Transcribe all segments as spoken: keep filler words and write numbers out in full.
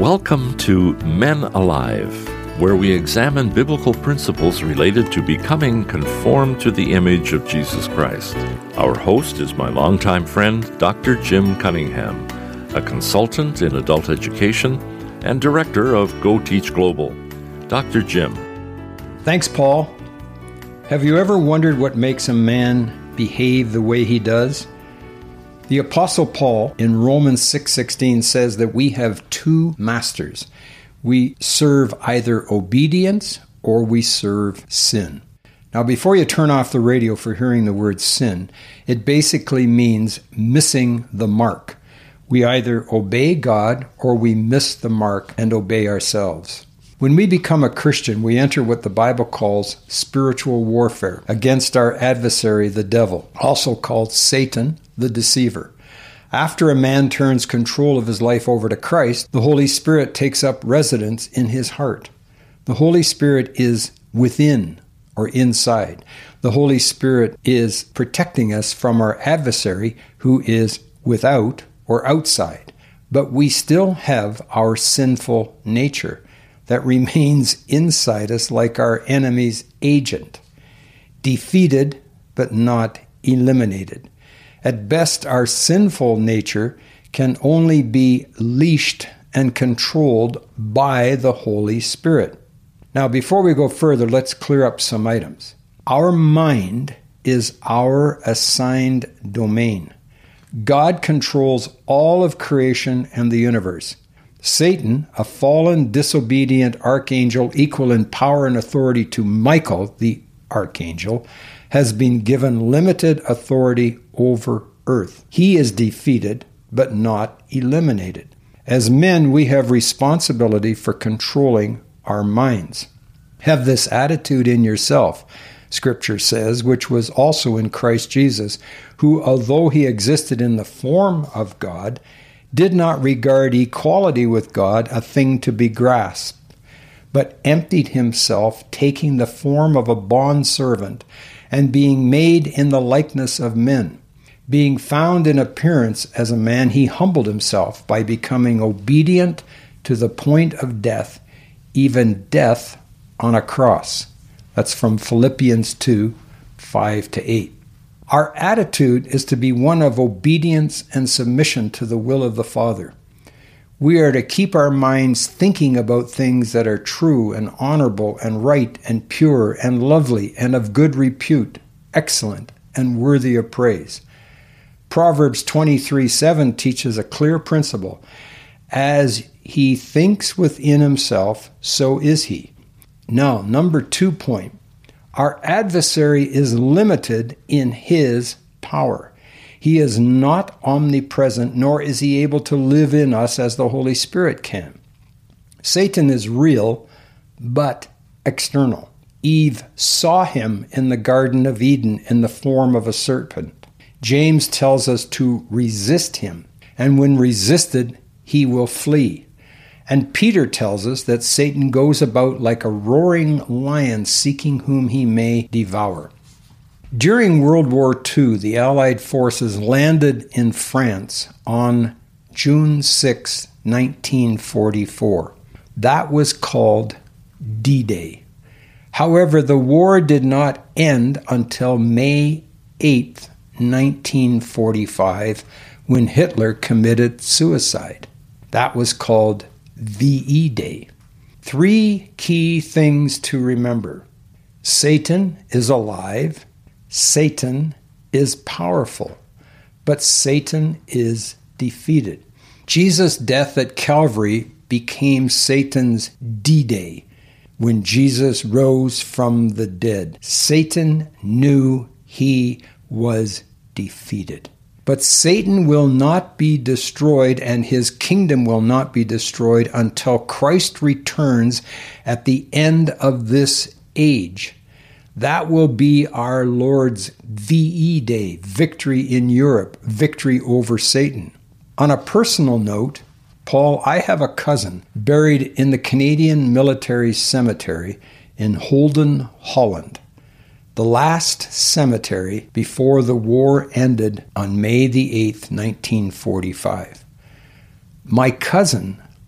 Welcome to Men Alive, where we examine biblical principles related to becoming conformed to the image of Jesus Christ. Our host is my longtime friend, Doctor Jim Cunningham, a consultant in adult education and director of Go Teach Global. Doctor Jim. Thanks, Paul. Have you ever wondered what makes a man behave the way he does? The Apostle Paul in Romans six sixteen says that we have two masters. We serve either obedience or we serve sin. Now, before you turn off the radio for hearing the word sin, it basically means missing the mark. We either obey God or we miss the mark and obey ourselves. When we become a Christian, we enter what the Bible calls spiritual warfare against our adversary, the devil, also called Satan, the deceiver. After a man turns control of his life over to Christ, the Holy Spirit takes up residence in his heart. The Holy Spirit is within or inside. The Holy Spirit is protecting us from our adversary who is without or outside. But we still have our sinful nature that remains inside us like our enemy's agent, defeated but not eliminated. At best, our sinful nature can only be leashed and controlled by the Holy Spirit. Now, before we go further, let's clear up some items. Our mind is our assigned domain. God controls all of creation and the universe. Satan, a fallen, disobedient archangel equal in power and authority to Michael, the archangel, has been given limited authority over earth. He is defeated, but not eliminated. As men, we have responsibility for controlling our minds. Have this attitude in yourself, Scripture says, which was also in Christ Jesus, who, although he existed in the form of God, did not regard equality with God a thing to be grasped, but emptied himself, taking the form of a bondservant, and being made in the likeness of men. Being found in appearance as a man, he humbled himself by becoming obedient to the point of death, even death on a cross. That's from Philippians two, five to eight. Our attitude is to be one of obedience and submission to the will of the Father. We are to keep our minds thinking about things that are true and honorable and right and pure and lovely and of good repute, excellent and worthy of praise. Proverbs twenty-three seven teaches a clear principle. As he thinks within himself, so is he. Now, number two point. Our adversary is limited in his power. He is not omnipresent, nor is he able to live in us as the Holy Spirit can. Satan is real, but external. Eve saw him in the Garden of Eden in the form of a serpent. James tells us to resist him, and when resisted, he will flee. And Peter tells us that Satan goes about like a roaring lion seeking whom he may devour. During World War Two, the Allied forces landed in France on June sixth, nineteen forty-four. That was called D-Day. However, the war did not end until May eighth, nineteen forty-five, when Hitler committed suicide. That was called V E Day. Three key things to remember. Satan is alive. Satan is powerful. But Satan is defeated. Jesus' death at Calvary became Satan's D-Day when Jesus rose from the dead. Satan knew he was defeated. But Satan will not be destroyed and his kingdom will not be destroyed until Christ returns at the end of this age. That will be our Lord's V E Day, victory in Europe, victory over Satan. On a personal note, Paul, I have a cousin buried in the Canadian Military Cemetery in Holden, Holland. The last cemetery before the war ended on May the eighth, nineteen forty-five. My cousin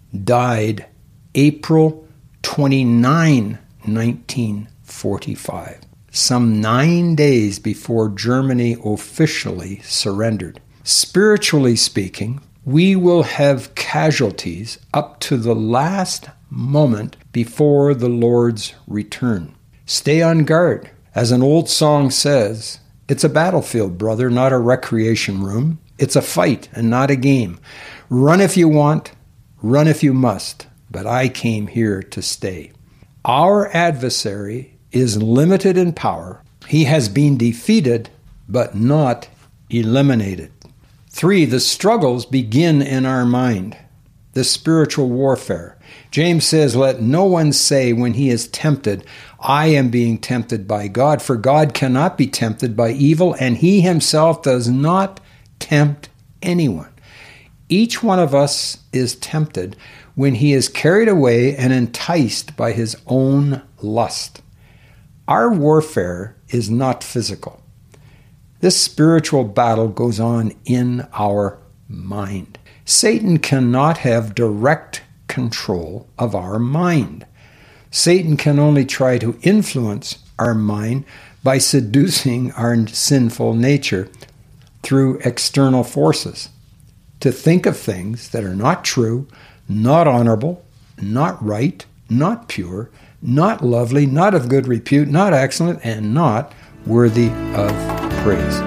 died April twenty-ninth, nineteen forty-five, some nine days before Germany officially surrendered. Spiritually speaking, we will have casualties up to the last moment before the Lord's return. Stay on guard. As an old song says, it's a battlefield, brother, not a recreation room. It's a fight and not a game. Run if you want, run if you must, but I came here to stay. Our adversary is limited in power. He has been defeated, but not eliminated. Three, the struggles begin in our mind. The spiritual warfare. James says, let no one say when he is tempted, I am being tempted by God, for God cannot be tempted by evil, and he himself does not tempt anyone. Each one of us is tempted when he is carried away and enticed by his own lust. Our warfare is not physical. This spiritual battle goes on in our mind. Satan cannot have direct control of our mind. Satan can only try to influence our mind by seducing our sinful nature through external forces, to think of things that are not true, not honorable, not right, not pure, not lovely, not of good repute, not excellent, and not worthy of praise.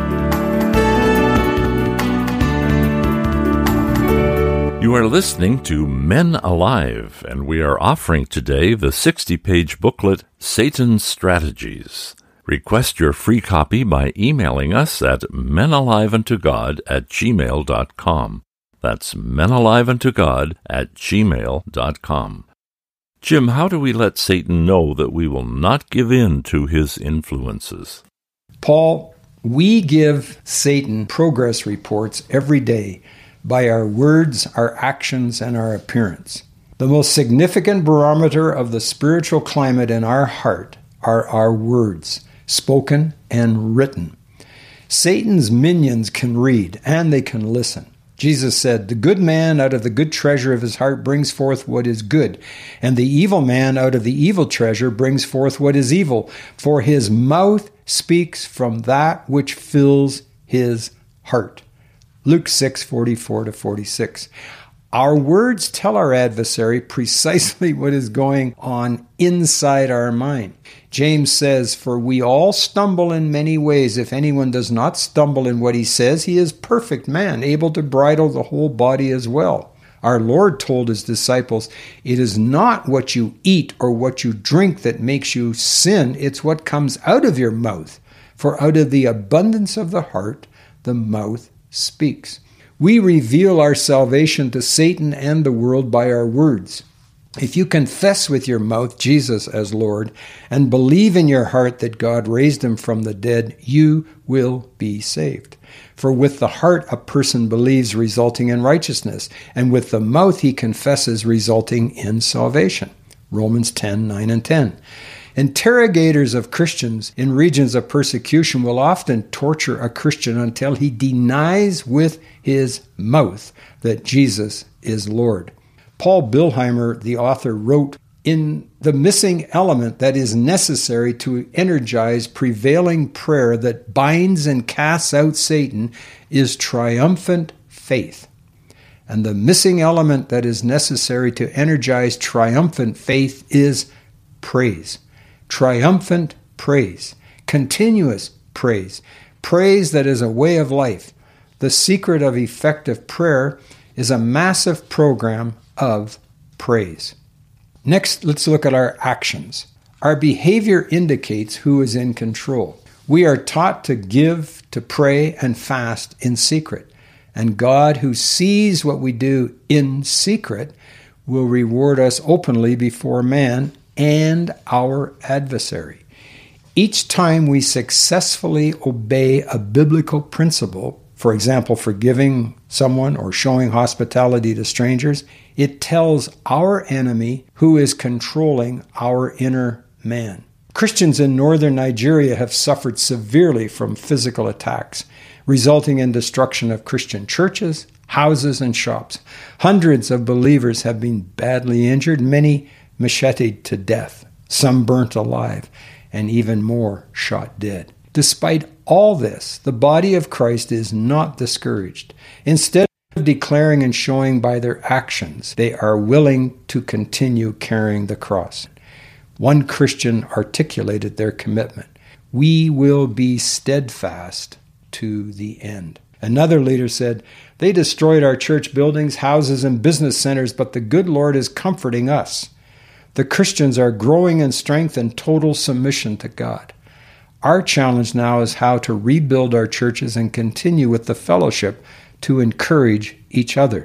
You are listening to Men Alive, and we are offering today the sixty-page booklet, Satan's Strategies. Request your free copy by emailing us at menaliveuntogod at gmail dot com. That's menaliveuntogod at gmail dot com. Jim, how do we let Satan know that we will not give in to his influences? Paul, we give Satan progress reports every day by our words, our actions, and our appearance. The most significant barometer of the spiritual climate in our heart are our words, spoken and written. Satan's minions can read and they can listen. Jesus said, the good man out of the good treasure of his heart brings forth what is good, and the evil man out of the evil treasure brings forth what is evil, for his mouth speaks from that which fills his heart. Luke six, forty-four to forty-six. Our words tell our adversary precisely what is going on inside our mind. James says, for we all stumble in many ways. If anyone does not stumble in what he says, he is perfect man, able to bridle the whole body as well. Our Lord told his disciples, it is not what you eat or what you drink that makes you sin, it's what comes out of your mouth. For out of the abundance of the heart, the mouth speaks. We reveal our salvation to Satan and the world by our words. If you confess with your mouth Jesus as Lord and believe in your heart that God raised him from the dead, you will be saved. For with the heart a person believes, resulting in righteousness, and with the mouth he confesses, resulting in salvation. Romans ten, nine and ten. Interrogators of Christians in regions of persecution will often torture a Christian until he denies with his mouth that Jesus is Lord. Paul Bilheimer, the author, wrote, in the missing element that is necessary to energize prevailing prayer that binds and casts out Satan is triumphant faith. And the missing element that is necessary to energize triumphant faith is praise. Triumphant praise, continuous praise, praise that is a way of life. The secret of effective prayer is a massive program of praise. Next, let's look at our actions. Our behavior indicates who is in control. We are taught to give, to pray, and fast in secret. And God, who sees what we do in secret, will reward us openly before man and our adversary. Each time we successfully obey a biblical principle, for example, forgiving someone or showing hospitality to strangers, it tells our enemy who is controlling our inner man. Christians in northern Nigeria have suffered severely from physical attacks, resulting in destruction of Christian churches, houses and shops. Hundreds of believers have been badly injured, many macheted to death, some burnt alive, and even more shot dead. Despite all this, the body of Christ is not discouraged. Instead of declaring and showing by their actions, they are willing to continue carrying the cross. One Christian articulated their commitment: "We will be steadfast to the end." Another leader said, "They destroyed our church buildings, houses, and business centers, but the good Lord is comforting us. The Christians are growing in strength and total submission to God. Our challenge now is how to rebuild our churches and continue with the fellowship to encourage each other."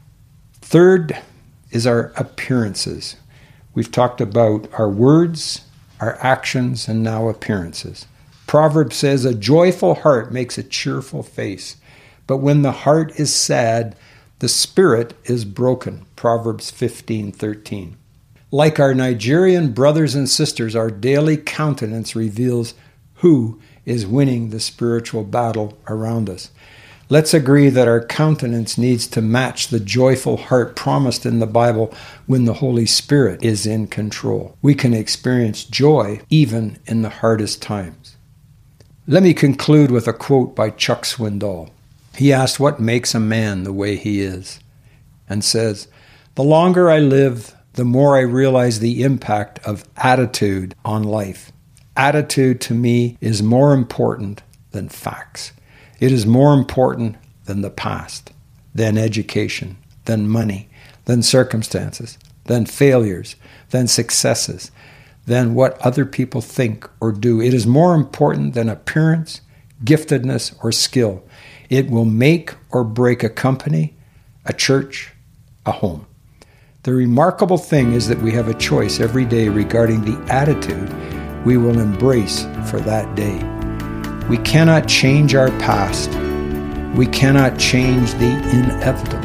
Third is our appearances. We've talked about our words, our actions, and now appearances. Proverbs says, "A joyful heart makes a cheerful face, but when the heart is sad, the spirit is broken." Proverbs fifteen thirteen. Like our Nigerian brothers and sisters, our daily countenance reveals who is winning the spiritual battle around us. Let's agree that our countenance needs to match the joyful heart promised in the Bible when the Holy Spirit is in control. We can experience joy even in the hardest times. Let me conclude with a quote by Chuck Swindoll. He asked what makes a man the way he is, and says, "The longer I live, the more I realize the impact of attitude on life. Attitude to me is more important than facts. It is more important than the past, than education, than money, than circumstances, than failures, than successes, than what other people think or do. It is more important than appearance, giftedness, or skill. It will make or break a company, a church, a home." The remarkable thing is that we have a choice every day regarding the attitude we will embrace for that day. We cannot change our past. We cannot change the inevitable.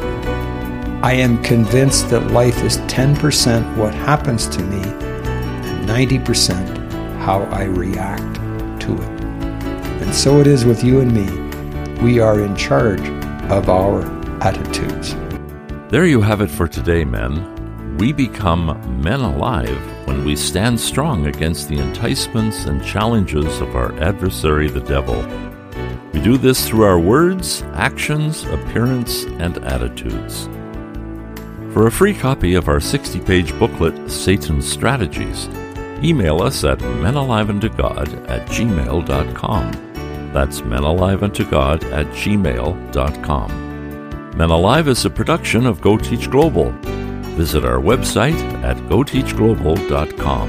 I am convinced that life is ten percent what happens to me and ninety percent how I react to it. And so it is with you and me. We are in charge of our attitudes. There you have it for today, men. We become men alive when we stand strong against the enticements and challenges of our adversary, the devil. We do this through our words, actions, appearance, and attitudes. For a free copy of our sixty-page booklet, Satan's Strategies, email us at menaliveuntogod at gmail dot com. That's menaliveuntogod at gmail dot com. Men Alive is a production of Go Teach Global. Visit our website at go teach global dot com.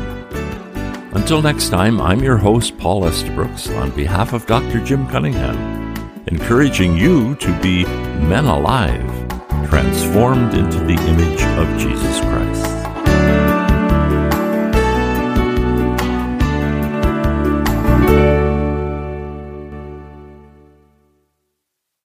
Until next time, I'm your host, Paul Estabrooks, on behalf of Doctor Jim Cunningham, encouraging you to be men alive, transformed into the image of Jesus Christ.